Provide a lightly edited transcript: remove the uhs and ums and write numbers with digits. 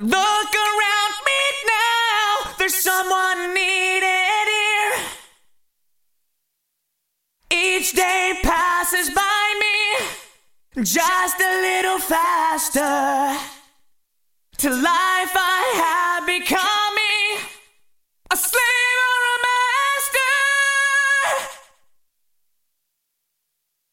Look around me now, there's someone needed here. Each day passes by me, just a little faster. To life I have become